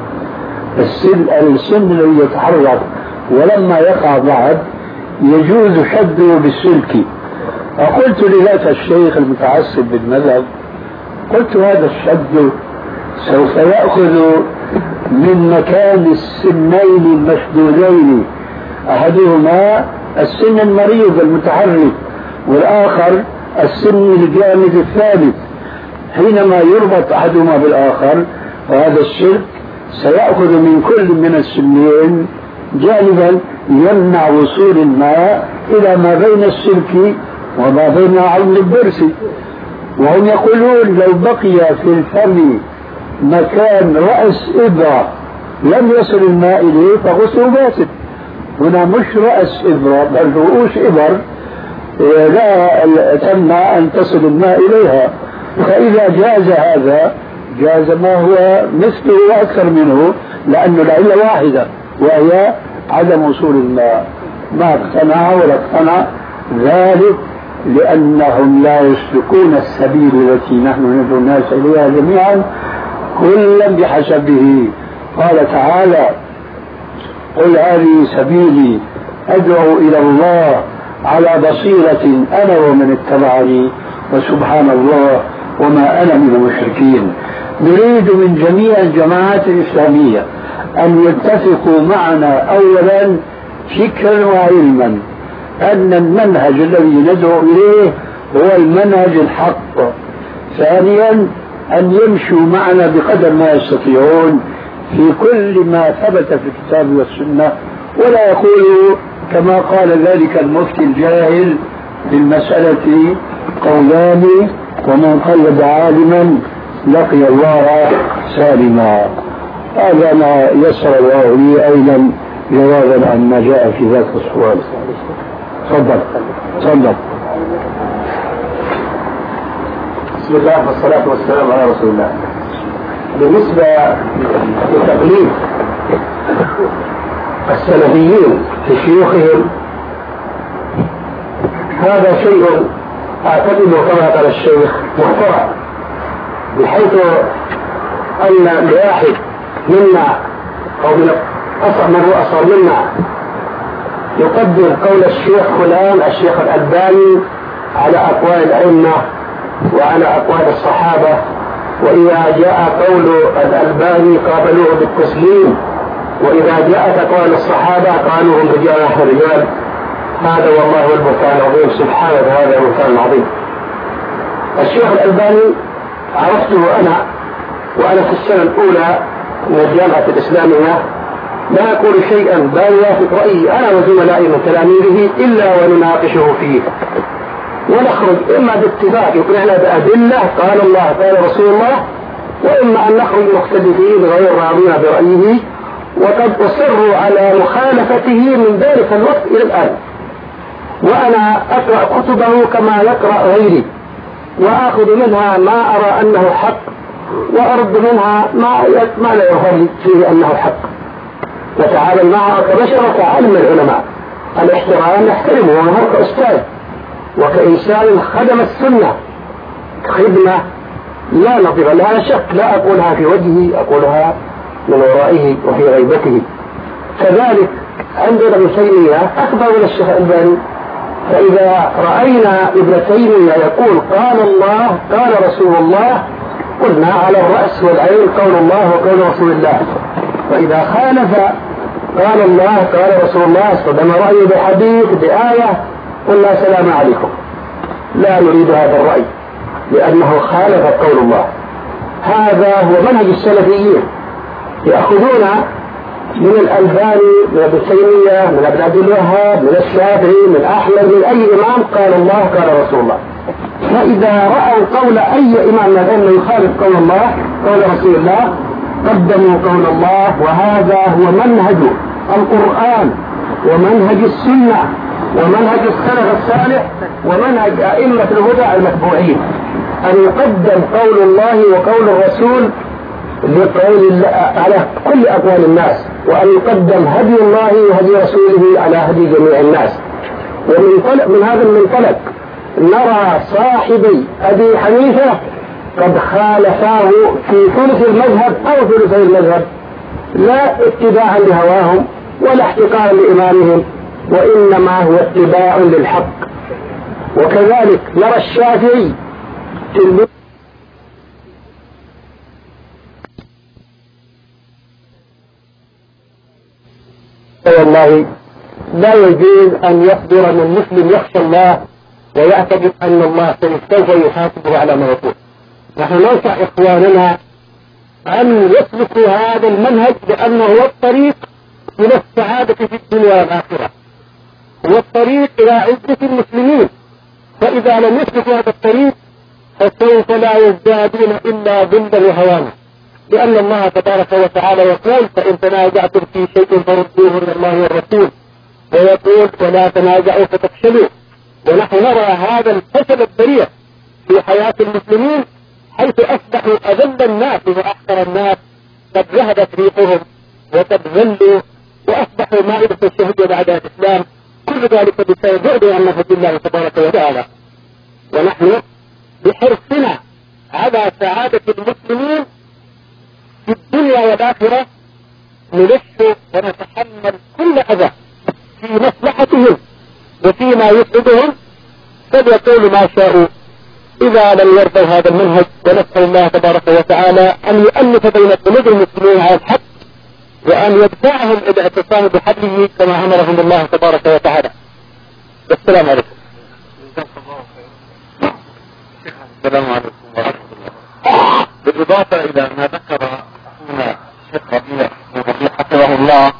السن الذي يتحرك ولما يقع بعد يجوز شده بالسلك. فقلت لذاك الشيخ المتعصب بالمذهب، قلت هذا الشد سوف يأخذ من مكان السنين المشدودين، أحدهما السن المريض المتحرك والآخر السن الجامد الثابت. حينما يربط أحدهما بالآخر وهذا الشرك سيأخذ من كل من السنين جانبا يمنع وصول الماء إلى ما بين السلك وما بين عظم الضرس. وهم يقولون لو بقي في الفم مكان رأس إبرة لم يصل الماء إليه فغسله فاسد. هنا مش رأس إبرة بل رؤوس إبر لا تمنع أن تصل الماء إليها، فإذا جاز هذا جاز ما هو مثله وأكثر منه، لأن العلة واحدة وهي عدم وصول الماء. ما اقتنع ولا اقتنع ذلك لأنهم لا يسلكون السبيل التي نحن ندعو الناس إليها جميعا كلا بحسبه. قال تعالى قل هذه سبيلي أدعو إلى الله على بصيرة أنا ومن اتبعني وسبحان الله وما أنا من المشركين. نريد من جميع الجماعات الإسلامية أن يتفقوا معنا أولا فكرا وعلما أن المنهج الذي ندعو إليه هو المنهج الحق. ثانيا أن يمشوا معنا بقدر ما يستطيعون في كل ما ثبت في الكتاب والسنة، ولا يقولوا كما قال ذلك المفتي الجاهل في المسألة قولان ومن قلد عالما لقي الله سالما. هذا ما يسر الله لي أيضا جوابا عن ما جاء في ذات السؤال. تفضل. بسم الله والصلاة والسلام على رسول الله. بالنسبة لتقليد السلفيين في شيوخهم هذا شيء أعتقد كما قال الشيخ محترم، بحيث أن الواحد منا أو من هو أصغر منا يقدر قول الشيخ فلان الشيخ الألباني على أقوال الأئمة وعلى أقوال الصحابة، وإذا جاء قول الألباني قابلوه بالتسليم، وإذا جاءت أقوال الصحابة قالوهم رجال نحن رجال. هذا والله هو البهتان العظيم، سبحانه هذا البهتان العظيم. الشيخ الألباني عرفته وأنا في السنة الأولى من الجامعة الإسلامية لا أقول شيئا لا يوافق رأيي أنا وزملائي من تلاميذه إلا ونناقشه فيه ونخرج إما باتفاق يقنعنا بأدلة قال الله قال رسول الله، وإما أن نخرج مختلفين غير راضين برأيه، وقد أصروا على مخالفته من ذلك الوقت إلى الآن. وأنا أقرأ كتبه كما يقرأ غيري وآخذ منها ما أرى أنه حق وأرد منها ما لا يظهر فيه أنه حق، وتعامل معها كبشر وكعالم العلماء. الاحترام نحترمه وهو كأستاذ وكإنسان خدم السنة خدمة لا نظير لها، لا شك، لا أقولها في وجهه، أقولها من ورائه وفي غيبته. كذلك عندنا ابن تيمية أكبر من الشيخ الألباني، فإذا رأينا ابن تيمية يقول قال الله قال رسول الله قلنا على الرأس والعين قول الله وقول رسول الله، وإذا خالف قال الله قال رسول الله اصطدم رأيه بحديث بآية قلنا السلام عليكم، لا نريد هذا الرأي لأنه خالف قول الله. هذا هو منهج السلفيين، يأخذون من الألباني من ابن تيمية من ابن عبد الوهاب من الشافعي من أحمد من أي إمام قال الله قال رسول الله. فإذا رأوا قول أي إمام من الأئمة يخالف قول الله قول رسول الله قدموا قول الله، وهذا هو منهج القرآن ومنهج السنة ومنهج السلف الصالح ومنهج أئمة الهدى المتبوعين، أن يقدم قول الله وقول الرسول لقول على كل أقوال الناس، وأن يقدم هدي الله وهدي رسوله على هدي جميع الناس. ومن هذا المنطلق نرى صاحبي أبي حنيفة قد خالفاه في ثلث المذهب أو ثلثي المذهب، لا اتباعا لهواهم ولا احتقارا لإمامهم، وإنما هو اتباع للحق. وكذلك نرى الشافعي في والله لا يجوز أن يصدر من مسلم يخشى الله ويعتقد أن الله سوف يحاسبه على ما يقول. نحن ننصح إخواننا أن يسلكوا هذا المنهج لأنه هو الطريق إلى السعادة في الدنيا والآخرة، هو الطريق إلى عزة المسلمين. فإذا لم يسلكوا هذا الطريق فسوف لا يزدادون إلا ذلا وهوانا، لأن الله تبارك وتعالى يقول فإن تنازعتم في شيء فردوه إلى الله والرسول، ويقول ولا تنازعوا فتفشلوا. ونحن نرى هذا الفشل الذريع في حياة المسلمين حيث أصبحوا أذل الناس وأحقر الناس، قد ذهبت ريحهم وقد ذلوا وأصبحوا مائدة الشهود بعد الإسلام، كل ذلك بسبب بعد عن منهج الله تبارك وتعالى. ونحن بحرصنا على سعادة المسلمين في الدنيا والآخرة نلف ونتحمل كل أذى في مصلحتهم وفيما يسعدهم، فليقولوا ما شاءوا إذا لم يرضوا هذا المنهج. ونسأل الله تبارك وتعالى أن يؤلف بين قلوب المسلمين على الحق، وأن يدفعهم إلى الاعتصام بحبله كما أمرهم الله تبارك وتعالى. السلام عليكم. السلام عليكم ورحمة الله. بالإضافة إلى ما ذكر أخونا الشيخ ربيع حفظه الله،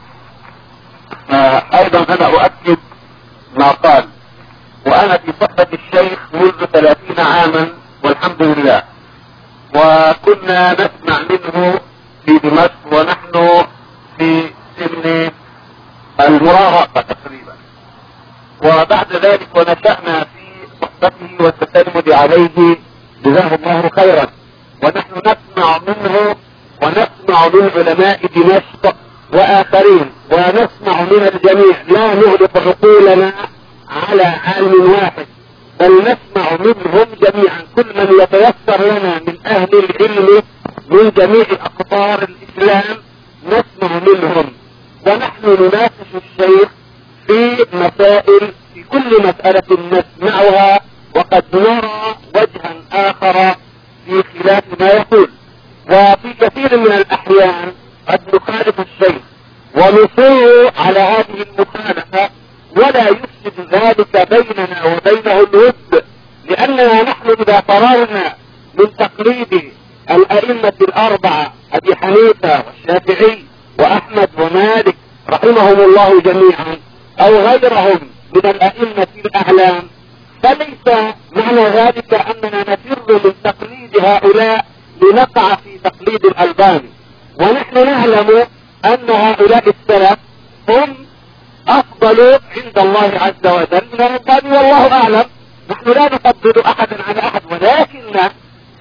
أيضا أنا أؤكد ما قال، وأنا في صحبة الشيخ منذ 30 عاما والحمد لله، وكنا نسمع منه في دمشق ونحن في سن المراهقة تقريبا، وبعد ذلك ونشأنا في صحبته والتسلم عليه جزاه الله خيرا، ونحن نسمع منه ونسمع من علماء دمشق وآخرين، ونسمع من الجميع، لا نغلق عقولنا على عالم واحد، بل نسمع منهم جميعا، كل من يتيسر لنا من أهل العلم من جميع أقطار الإسلام نسمع منهم. ونحن نناقش الشيخ في مسائل، في كل مسألة نسمعها وقد نرى وجها آخر في خلاف ما يقول، وفي كثير من الأحيان قد نخالف الشيخ ونصر على هذه المخالفة، ولا يفسد ذلك بيننا وبينه الود، لأننا نحن إذا قررنا من تقليد الأئمة الأربعة أبي حنيفة والشافعي وأحمد ومالك رحمهم الله جميعا أو غيرهم من الأئمة الأعلام، فليس معنى ذلك أننا نفر من تقليد هؤلاء لنقع في تقليد الألباني. ونحن نعلم أن هؤلاء السلف هم أفضل عند الله عز وجل من الألباني، والله أعلم. نحن لا نفضل أحدا على أحد، ولكن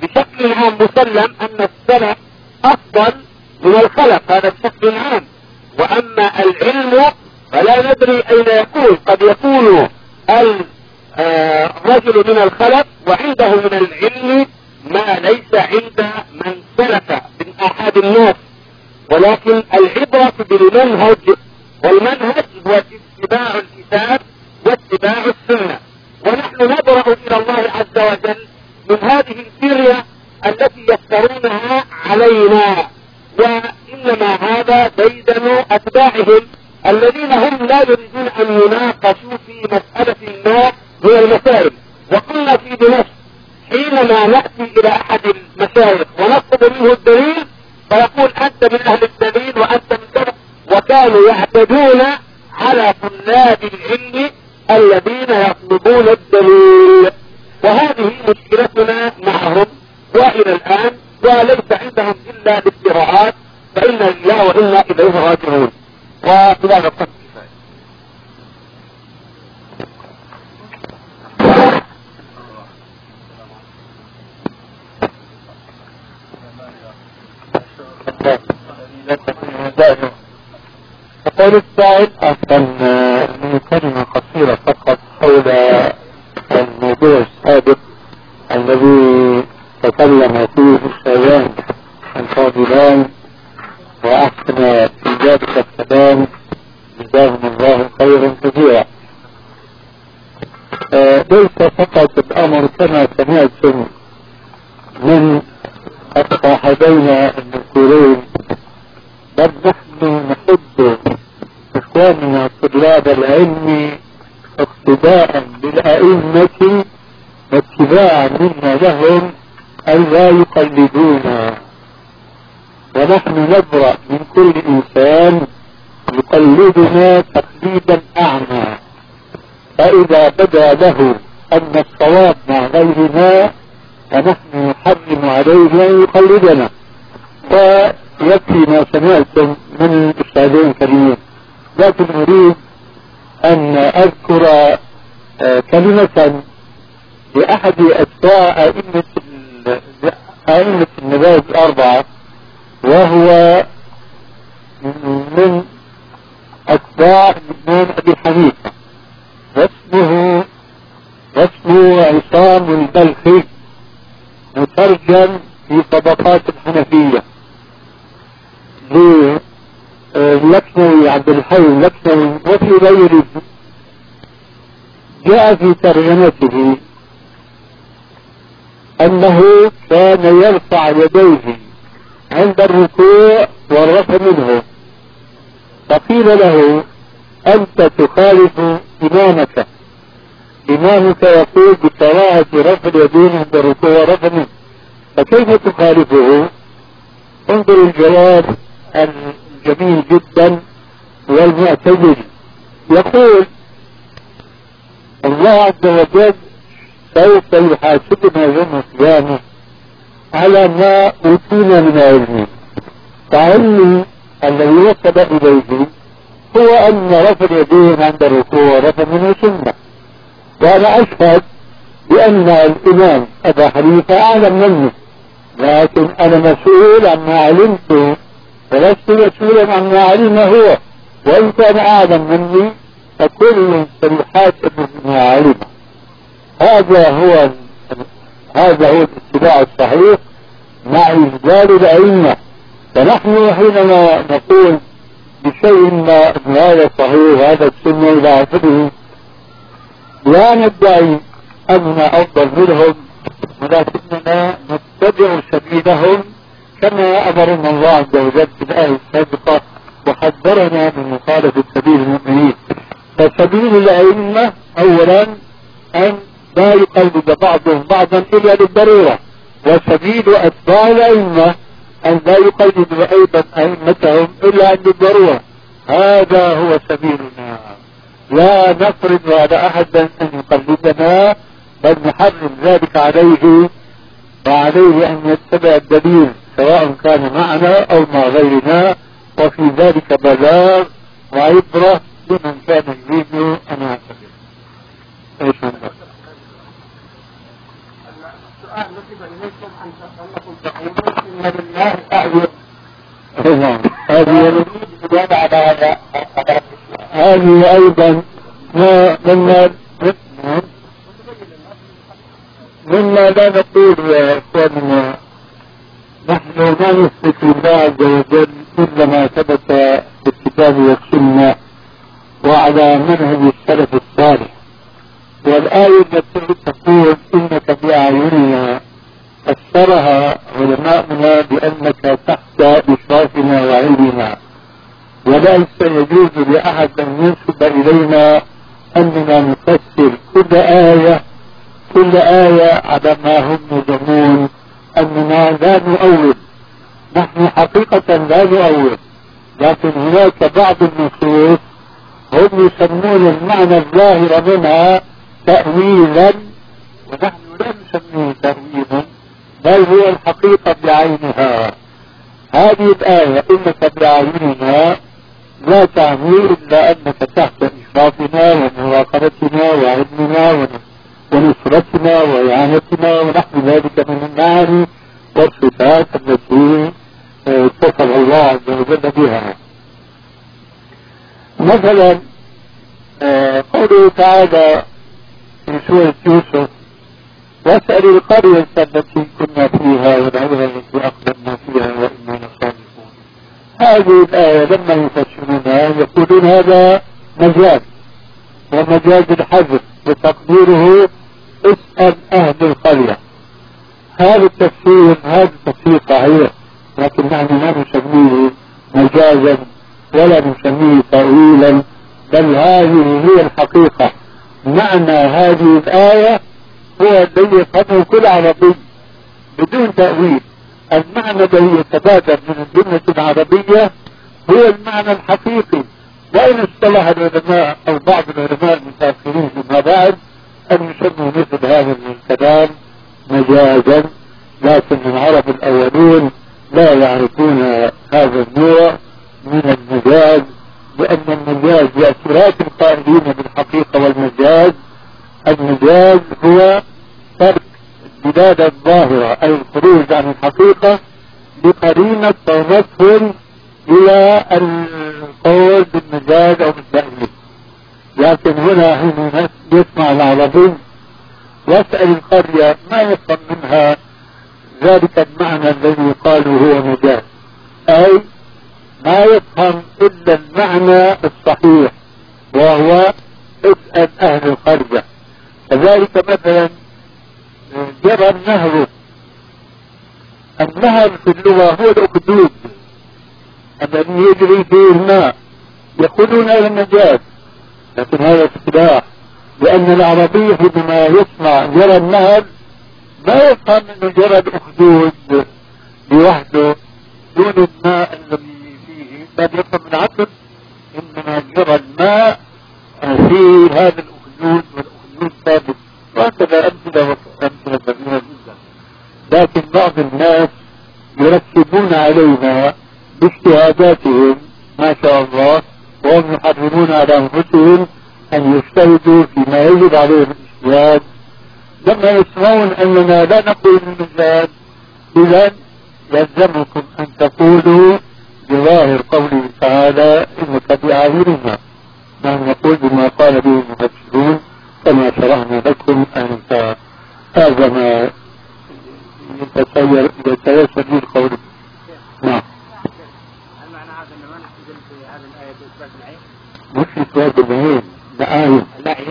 بشكل عام مسلم أن السلف أفضل من الخلف، هذا بشكل عام. وأما العلم فلا ندري أين يكون، قد يكون الرجل من الخلف وعنده من العلم ما ليس عند من سلف من أحد الناس، ولكن العبرة بالمنهج، والمنهج هو اتباع الكتاب واتباع السنة. ونحن نبرأ إلى الله عز وجل من هذه الفرية التي يفترونها علينا، وإنما هذا ديدن أتباعهم الذين هم لا يريدون أن يناقشوا في مسألة ما من المسائل. وقلنا في دمشق حينما نأتي إلى أحد المشايخ ونطلب منه الدليل فيقول أنت من أهل الدليل وأنت من كذا، وكانوا يعتدون على طلاب العلم الذين يطلبون الدليل. وهذه مشكلتنا معهم وإلى الآن، وليس عندهم إلا الافتراءات، فإنا لله وإنا إليه راجعون. وبهذا القدر يقول السائل أصلا من كلمة قصيرة فقط حول الموضوع السابق الذي تكلم فيه الشيخان الفاضلان وأحسن في ذلك الكلام جزاهم الله خيرا كثيرا. ليس فقط الأمر كما سمعتم من الصاحبين المذكورين، بل نحن نحب إخواننا طلاب العلم اقتداء بالأئمة واتباعا منا لهم أن لا يقلدونا. ونحن نبرأ من كل إنسان يقلدنا تقليدا أعمى، فإذا بدا له أن الصواب مع غيرنا فنحن نحرم عليه أن يقلدنا. ويكفي ما سمعتم من الأستاذين الكريمين، لكن أريد أن أذكر كلمة لأحد أتباع أئمة المذاهب الأربعة، وهو من أتباع الإمام أبي حنيفة، واسمه عصام البلخي، مترجم في طبقات الحنفية للكنوي عبد الحي اللكنوي وفي غيره. جاء في ترجمته أنه كان يرفع يديه عند الركوع والرفع منه، فقيل له أنت تخالف إمامك يقول بكراهة رفع اليدين عند الركوع والرفع منه، فكيف تخالفه؟ انظر الجواب الجميل جدا والمعتدل. يقول الله عز وجل سوف يحاسبنا يوم القيامة على ما أوتينا من علم، فعلمي الذي وصل إليه هو أن رفع اليدين عند الركوع ورفع منه سنة، وأنا أشهد بأن الإمام أبا حنيفة أعلم مني، لكن أنا مسؤول عما علمته ولست مسؤولا عما علم هو، وإن كان أعلم مني فكل سيحاسب بما علم. هذا هو الاتباع الصحيح مع إجلال الأئمة. فنحن حينما نقول بشيء ما هذا صحيح هذا السنة إلى آخره لا ندعي أننا أفضل منهم، ولكننا نتبع سبيلهم كما أمرنا الله عز وجل في الآية السابقة وحذرنا من مخالفة سبيل المؤمنين. فسبيل الأئمة أولا أن لا يقلد بعضهم بعضا إلا للضرورة، وسبيل أتباع الأئمة أن لا يقلدوا أيضا أئمتهم إلا للضرورة. هذا هو سبيلنا، لا نفرض على أحد أن يقلدنا، بل نحرم ذلك عليه، وعليه أن يتبع الدليل سواء كان معنا أو مع غيرنا، وفي ذلك بلاغ وعبرة لمن كان يريد أن يعتبر. السؤال نسب إليكم أن هي أيضا مما لا نقول يا إخواننا، نحن لا نثبت لله عز وجل إلا ما ثبت في الكتاب والسنة وعلى منهج السلف الصالح. والآية التي تقول إنك بأعيننا فسرها علماؤنا بأنك تحت إشرافنا وعلمنا، وليس يجوز لأحد أن ينسب إلينا أننا نفسر كل آية على ما هم يزعمون أننا لا نؤول. نحن حقيقة لا نؤول، لكن هناك بعض النصوص هم يسمون المعنى الظاهر منها تأويلا، ونحن لا نسميه تأويلا بل هو الحقيقة بعينها. هذه الآية إنك بأعيننا لا تعني إلا أنك تحت إشرافنا ومراقبتنا وعلمنا ونصرتنا وإعانتنا ونحن ذلك من المعاني والصفات التي اتصف الله عز وجل بها. مثلا قوله تعالى في سورة يوسف: واسأل القرية التي كنا فيها والعيرة التي أقدمنا فيها وإنا لصادقون. هذه الآية لما يفسرونها يقولون هذا مجاز، ومجاز الحذف وتقديره اسأل أهل القرية. هذا التفسير صحيح، لكن نحن لا نسميه مجازا ولا نسميه تأويلا، بل هذه هي الحقيقة. معنى هذه الآية هو الذي يفهمه كل عربي بدون تأويل. المعنى الذي يتبادر من الجملة العربية هو المعنى الحقيقي، وإن اصطلح العلماء أو بعض العلماء المتأخرين فيما بعد أن يسموا مثل هذا الكلام مجازا، لكن العرب الأولون لا يعرفون هذا النوع من المجاز، لأن المجاز باعتراف القائلين بالحقيقة والمجاز، المجاز هو ترك الدلالة الظاهرة أي الخروج عن الحقيقة بقرينة توصل إلى القول بالمجاز أو بالتأويل. لكن هنا حين يسمع العربي واسأل القرية ما يفهم منها ذلك المعنى الذي يقال هو مجاز، أي ما يفهم إلا المعنى الصحيح وهو اسأل أهل القرية. كذلك مثلا جرى النهر في اللغة هو الأخدود الذي يجري فيه الماء، يقولون هذا المجاز، لكن هذا اصطلاح، لأن العربي حينما يسمع جرى النهر ما يفهم أنه جرى الأخدود لوحده دون الماء الذي فيه، بل يفهم العكس، إنما جرى الماء في هذا الأخدود والأخدود ثابت، وهكذا أمثلة كثيرة جدا. لكن بعض الناس يركبون علينا باجتهاداتهم ما شاء الله، وهم يحرمون على أنفسهم أن يجتهدوا فيما يجب عليهم الاجتهاد. لما يسمعون أننا لا نقول المجاز، إذا يلزمكم أن تقولوا بظاهر قوله تعالى إنك بأعيننا. نحن نقول بما قال به المفسرون كما شرحنا لكم أن هذا ما يتيسر به القول. نعم. هل معنى هذا أنه ما نحتجل في هذه الآية بإثبات العين؟ مش إثبات العين، العين.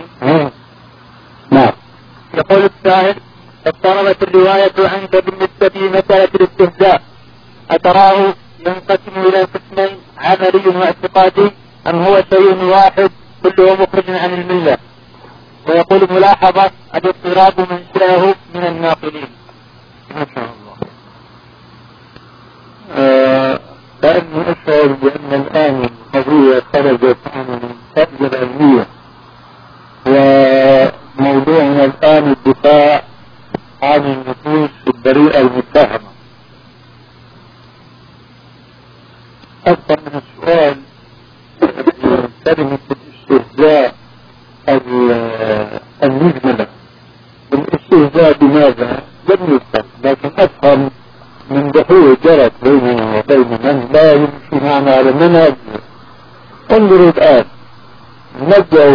نعم. يقول السائل: اضطربت الرواية عنك بالنسبة لمسألة الاستهزاء، أتراه ينقسم إلى قسمين عملي واعتقادي أم هو شيء واحد كله مخرج عن الملة؟ ويقول ملاحظة: الاضطراب منشأه من الناقلين. ما شاء الله. لأني أشعر بأن الآن القضية خرجت عن الفائدة العلمية، وموضوعنا الآن الدفاع عن النفوس البريئة المتهمة. أكثر من السؤال كلمة الاستهزاء المجملة. الاستهزاء بماذا؟ لم يفهم، لكن أفهم من دخول جرت بيننا وبين من لا يمشي معنا على منهج. انظروا الآن،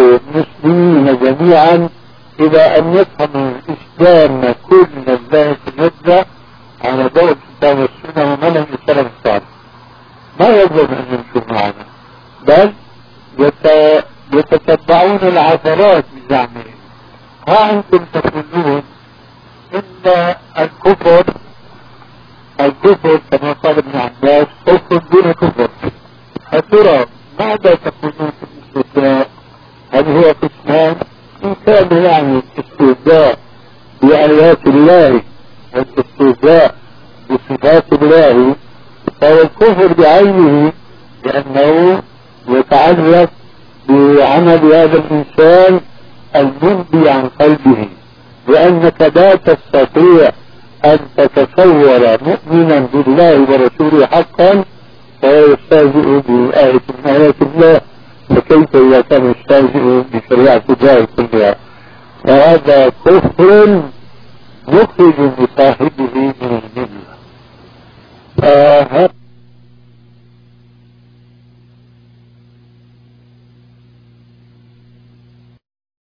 المسلمين جميعا إلى أن يفهموا الإسلام كل الله نبذة على ضوء الكتاب والسنة ومنهج السلف الصالح. ما يلزم أن يمشوا معنا، بل يتتبعون العثرات بزعمهم. ها أنتم تقولون إن الكفر كما قال ابن عباس كفر دون كفر. أترى ماذا تقولون في الاستهزاء؟ هل هو قسمان؟ إن كان يعني الاستهزاء بآيات الله والاستهزاء بصفات الله فهو الكفر بعينه، لأنه يتعلق بعمل هذا الإنسان المنبي عن قلبه، لأنك لا تستطيع أن تتصور مؤمنا بالله ورسوله حقا فهو يستهزئ بآية من آيات الله، فكيف إذا كان يستهزئ بشريعة الله كلها؟ وهذا كفر مخرج لصاحبه من الملة.